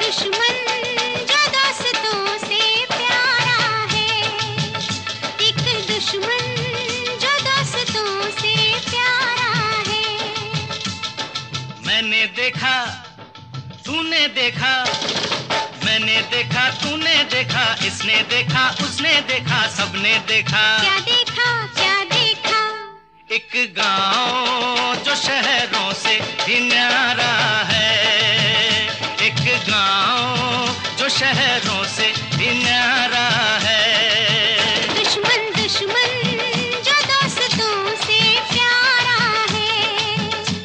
दुश्मन जो दोस्तों से प्यारा है, एक दुश्मन जो दोस्तों से प्यारा है। मैंने देखा, तूने देखा, मैंने देखा, तूने देखा, इसने देखा, उसने देखा, सबने देखा। क्या देखा, क्या देखा? एक गांव जो शहरों से भी न्यारा है, एक गांव जो शहरों से भी न्यारा है। दुश्मन दुश्मन जो दोस्तों से प्यारा है।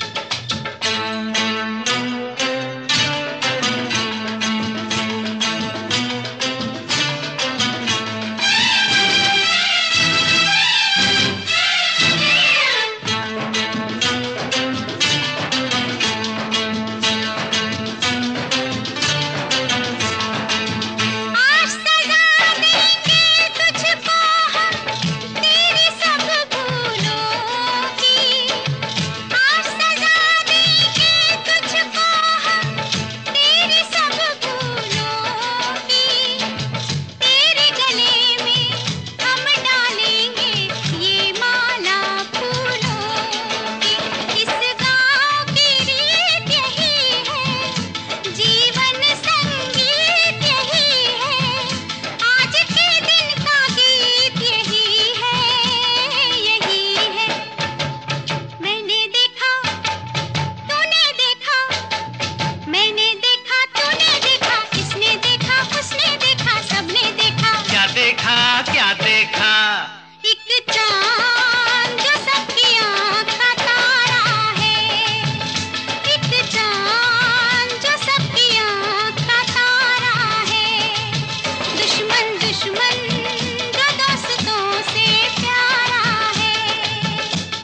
आज सजा देंगे तुझको हम तेरी सब भूलों की, आज सजा देंगे तुझको हम तेरी सब भूलों की। तेरे गले में हम डालेंगे ये माला फूलों की। इस गाँव की रीत यही है, जीवन संगीत यही है, आज के दिन का गीत यही है, यही है। मैंने देखा, तूने देखा, मैंने देखा, तूने देखा, इसने देखा, उसने देखा, सबने देखा। क्या देखा, क्या देखा? एक चांद जो सबकी आँख का तारा है, एक चांद जो सबकी आँख का तारा है। दुश्मन दुश्मन जो दोस्तों से प्यारा है।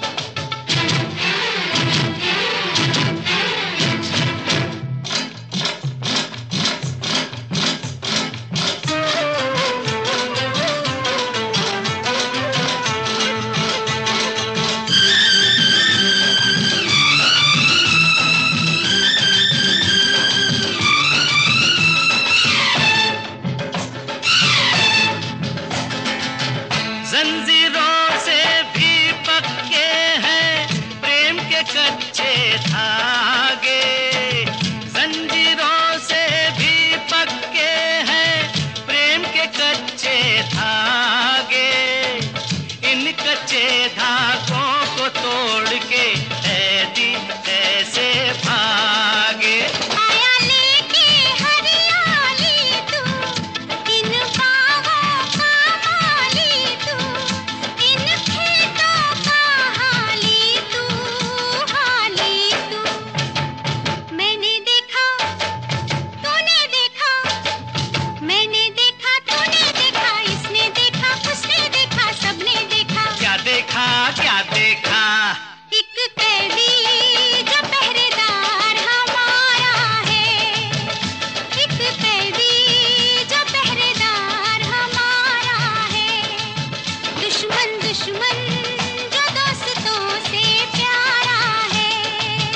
जंजीरों से भी पक्के हैं प्रेम के कच्चे धागे, जंजीरों से भी पक्के हैं प्रेम के कच्चे धागे। इन कच्चे धागों को तोड़ के ऐदी ऐसे भागे। आया लेके हरियाली तू, इन बागों का माली तू, इन खेतों का हाली तू, हाली तू। मैंने देखा, तूने देखा, मैंने देखा, तूने देखा, इसने देखा, उसने देखा, सबने देखा। क्या देखा, क्या देखा? एक कैदी जो पहरेदार हमारा है, एक कैदी जो पहरेदार हमारा है। दुश्मन दुश्मन जो दोस्तों से प्यारा है।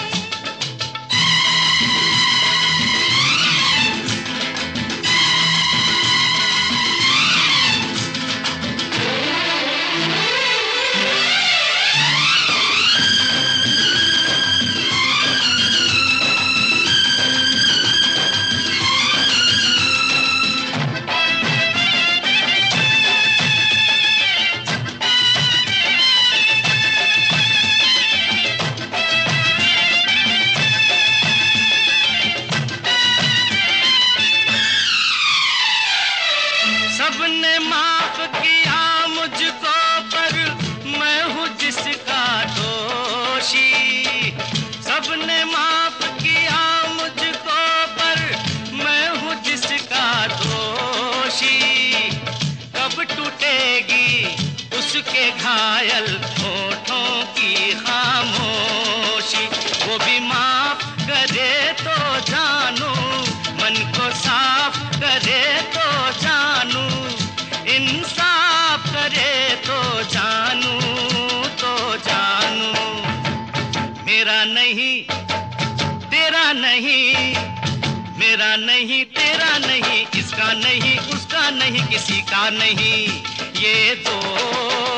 सबने माफ किया मुझको पर मैं हूँ जिसका दोषी। सबने माफ किया मुझको पर मैं हूँ जिसका दोषी। कब टूटेगी उसके घायल होठों की खामोशी। वो भी माफ करे तो जानू, मन को साफ करे तो जानू, इंसाफ करे तो जानू, तो जानू। मेरा नहीं तेरा नहीं, मेरा मेरा नहीं, तेरा नहीं, इसका नहीं, उसका नहीं, किसी का नहीं, ये दोस्ती